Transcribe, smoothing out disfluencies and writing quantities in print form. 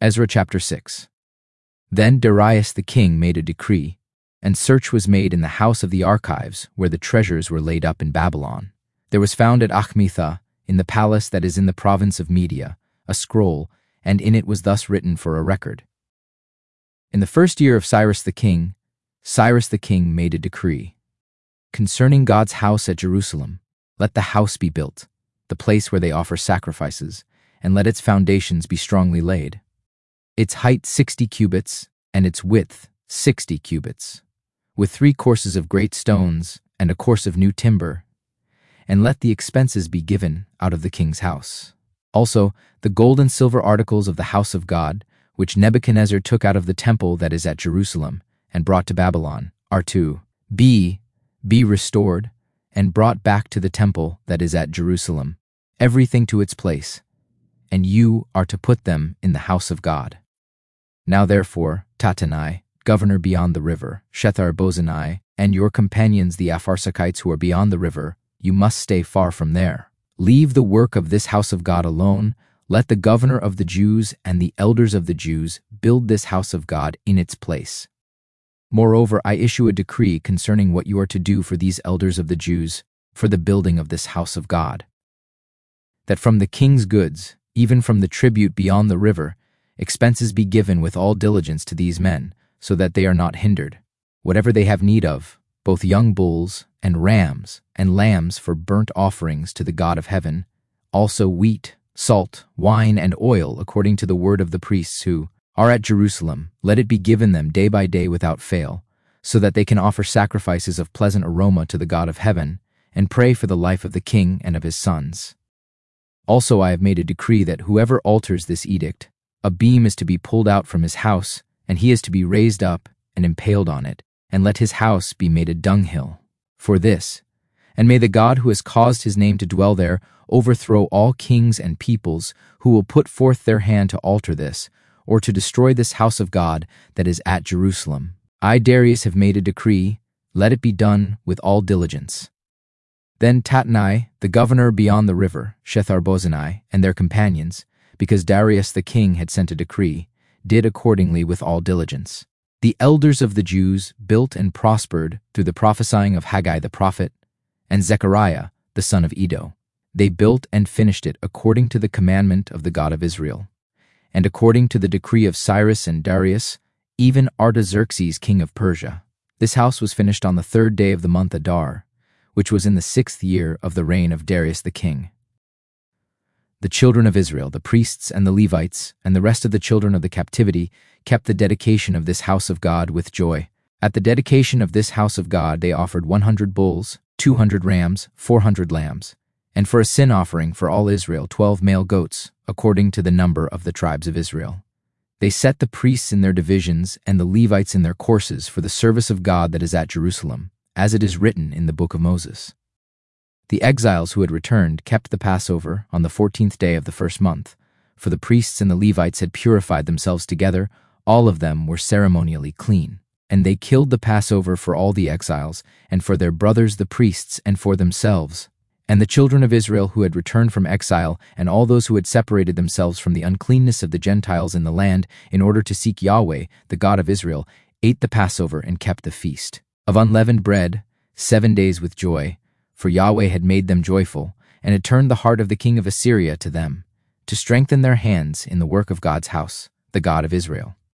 Ezra chapter 6. Then Darius the king made a decree, and search was made in the house of the archives where the treasures were laid up in Babylon. There was found at Achmetha, in the palace that is in the province of Media, a scroll, and in it was thus written for a record. In the first year of Cyrus the king made a decree. Concerning God's house at Jerusalem, let the house be built, the place where they offer sacrifices, and let its foundations be strongly laid. Its height 60 cubits, and its width 60 cubits, with 3 courses of great stones, and a course of new timber, and let the expenses be given out of the king's house. Also, the gold and silver articles of the house of God, which Nebuchadnezzar took out of the temple that is at Jerusalem, and brought to Babylon, are to be restored, and brought back to the temple that is at Jerusalem, everything to its place, and you are to put them in the house of God. Now therefore, Tattenai, governor beyond the river, Shethar-bozenai, and your companions the Apharsachites who are beyond the river, you must stay far from there. Leave the work of this house of God alone. Let the governor of the Jews and the elders of the Jews build this house of God in its place. Moreover, I issue a decree concerning what you are to do for these elders of the Jews for the building of this house of God, that from the king's goods, even from the tribute beyond the river, expenses be given with all diligence to these men, so that they are not hindered. Whatever they have need of, both young bulls and rams and lambs for burnt offerings to the God of heaven, also wheat, salt, wine, and oil, according to the word of the priests who are at Jerusalem, let it be given them day by day without fail, so that they can offer sacrifices of pleasant aroma to the God of heaven, and pray for the life of the king and of his sons. Also I have made a decree that whoever alters this edict, a beam is to be pulled out from his house, and he is to be raised up and impaled on it, and let his house be made a dunghill. For this, and may the God who has caused his name to dwell there overthrow all kings and peoples who will put forth their hand to alter this, or to destroy this house of God that is at Jerusalem. I, Darius, have made a decree, let it be done with all diligence. Then Tattenai, the governor beyond the river, Shethar-bozenai, and their companions, because Darius the king had sent a decree, did accordingly with all diligence. The elders of the Jews built and prospered through the prophesying of Haggai the prophet and Zechariah the son of Iddo. They built and finished it according to the commandment of the God of Israel, and according to the decree of Cyrus and Darius, even Artaxerxes king of Persia. This house was finished on the 3rd day of the month Adar, which was in the 6th year of the reign of Darius the king. The children of Israel, the priests and the Levites, and the rest of the children of the captivity, kept the dedication of this house of God with joy. At the dedication of this house of God they offered 100 bulls, 200 rams, 400 lambs, and for a sin offering for all Israel 12 male goats, according to the number of the tribes of Israel. They set the priests in their divisions and the Levites in their courses for the service of God that is at Jerusalem, as it is written in the book of Moses. The exiles who had returned kept the Passover on the 14th day of the 1st month, for the priests and the Levites had purified themselves together, all of them were ceremonially clean. And they killed the Passover for all the exiles, and for their brothers the priests, and for themselves. And the children of Israel who had returned from exile, and all those who had separated themselves from the uncleanness of the Gentiles in the land, in order to seek Yahweh, the God of Israel, ate the Passover and kept the feast of unleavened bread 7 days with joy, for Yahweh had made them joyful, and had turned the heart of the king of Assyria to them, to strengthen their hands in the work of God's house, the God of Israel.